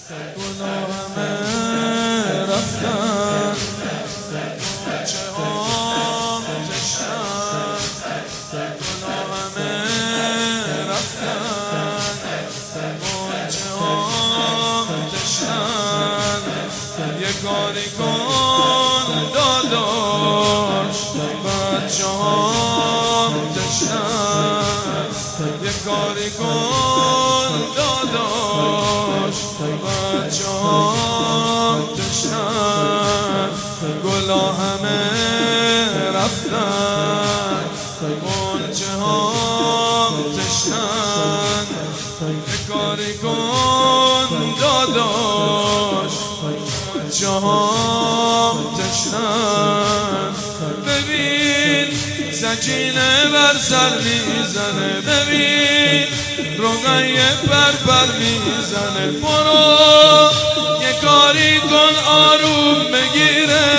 گناهمه رفتن چه هم تشنن گناهمه رفتن چه هم تشنن یه کاری کن داداش بچه هم تشنن یه کاری کن داداش بچه هم تشنن گلا همه رفتن غنچه هم تشنن یه کاری کن داداش بچه هم تشنن ببین سکینه بر سر میزنه ببین روغنیه پر میزنه برو یه کاری کن آروم بگیره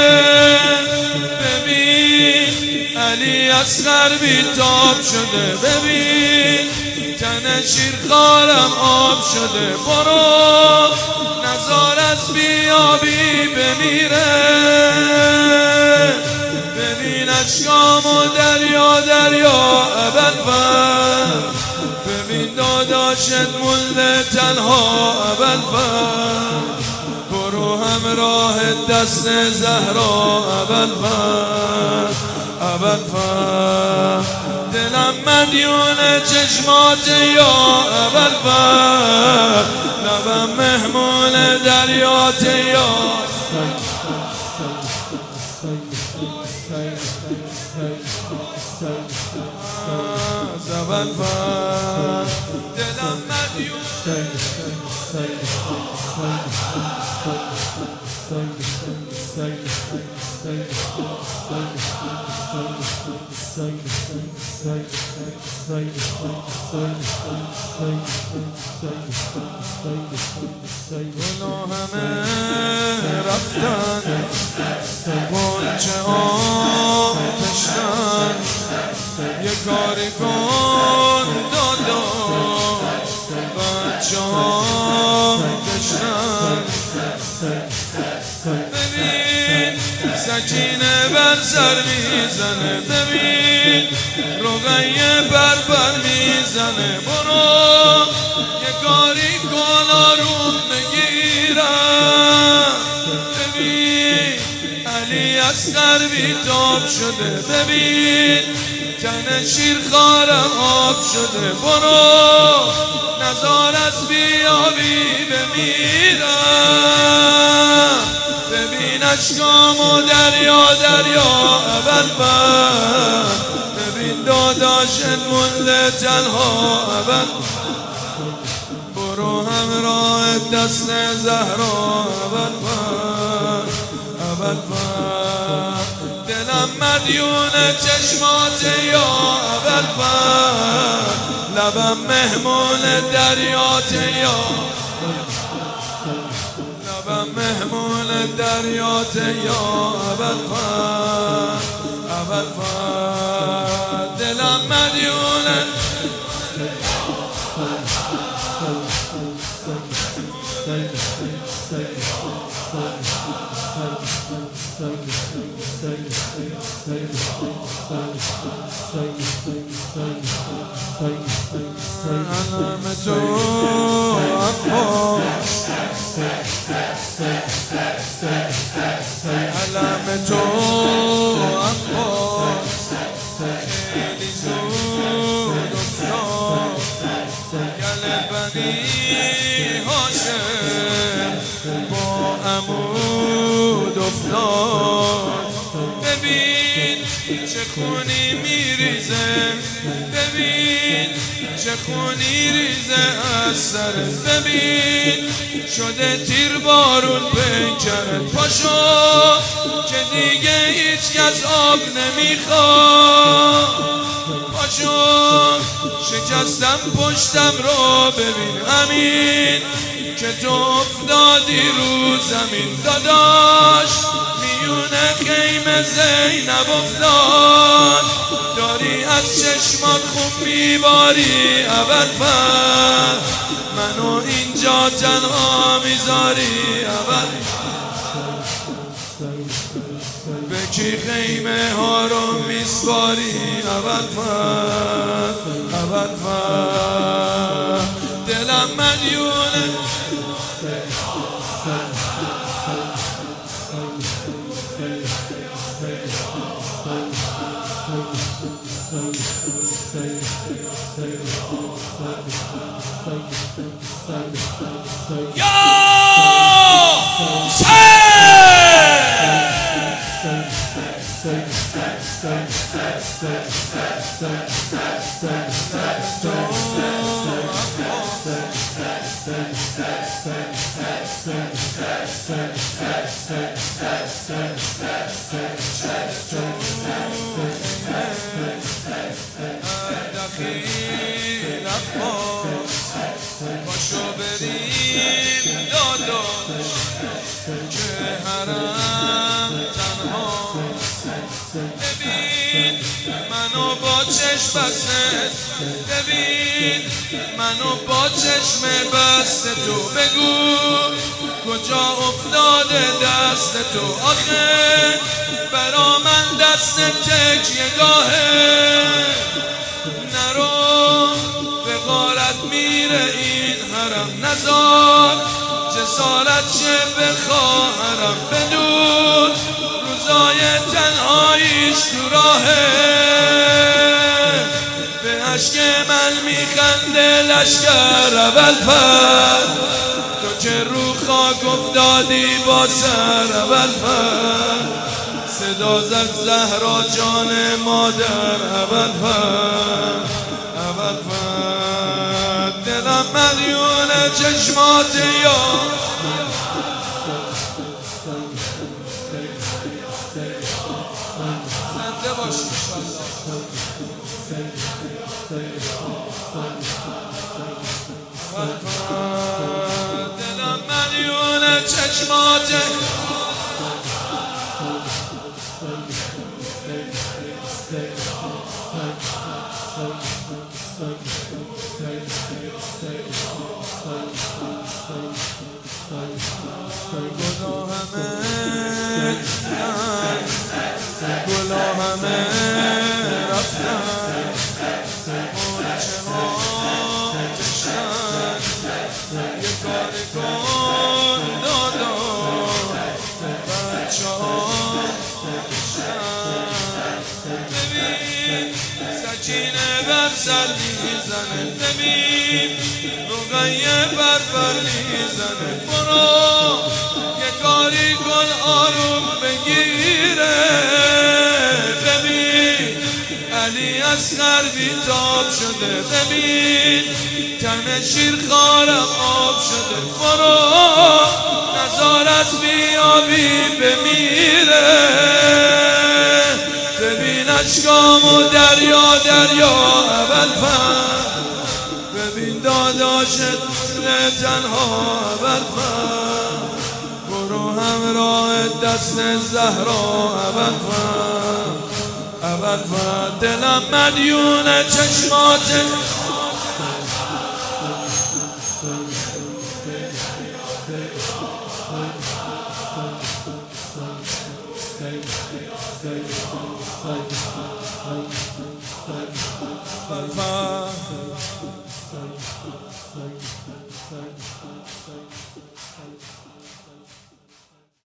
ببین علی اصغر بیتاب شده ببین تن شیرخوارم آب شده برو نزار از بیابی بمیره ببین اشکام و دریا دریا ابدفر ببین داداشت مونده تنها ابدفر برو همراه دست زهرا ابدفر ابدفر دلم مدیون چشمات یا ابدفر لبم مهمون دریات یا ابدفر دلم مدیون گناهمه رفتن غنچه هم تشنن یه کاری کن داداش بچه هم تشنن ببین سکینه بر سر میزنه ببین روغنیه پر میزنه برو یه کاری کن آروم بگیرم ببین علی اصغر بیتاب شده ببین تن شیرخوارم آب شده برو نزار از بیابی بمیرم ببین اشکام و دریا دریا ابدفر ببین داداشت مونده تنها ابدفر برو همراه دست زهرا ابدفر ابدفر دلم مدیون چشمات یا ابدفر لبم مهمون دریات یا لبم مهمون دریات یا ابدفر ابدفر دلم مدیون علم تو عباس علم تو عباس خیلی زود افتاد گل بنی هاشم با عمود افتاد ببین چه خونی میریزه ببین چه خونی ریزه از سرت ببین شده تیر بارون پیکرت پاشو که دیگه هیچ کس آب نمیخواد پاشو شکستم پشتم رو ببین همین که تو افتادی رو زمین داداش میونه خیمه زینب افتاد داری از چشمات خوب میباری ابدفر منو اینجا تنها میذاری اول به کی خیمه ها رو میسپاری اول دلم مدیونه باشو بریم داداش که حرم تنها ببین منو با چشم بسته ببین منو با چشم بسته تو بگو کجا افتاده دست تو آخه برا من دست تکیه گاهه نرو به غارت میره این حرم نزار جسارت شه به خواهرم بدون روزای تنهاییش تو راهه به عشق من میخنده لشکر ابوالفضل تو که رو خاک افتادی با سر ابوالفضل صدا زد زهرا جان مادر ابوالفضل دلم مدیون چشمات یا زنده باش دلم مدیون چشمات گلا همه رفتن مرچه ها کشتن یه کاری کن دادا بچه ها کشتن ببین سکینه بر سر میزنه ببین رقیه بر میزنه برو یه کاری کن آروم بگیره ببین علی اصغر بیتاب شده ببین تن شیرخوارم آب شده برو نزار از بیابی بمیره ببین اشکامو دریا ابوالفضل ببین داداشت تنها ابوالفضل برو همراه دست زهرا ابوالفضل دلم مدیون چشمات ابوالفضل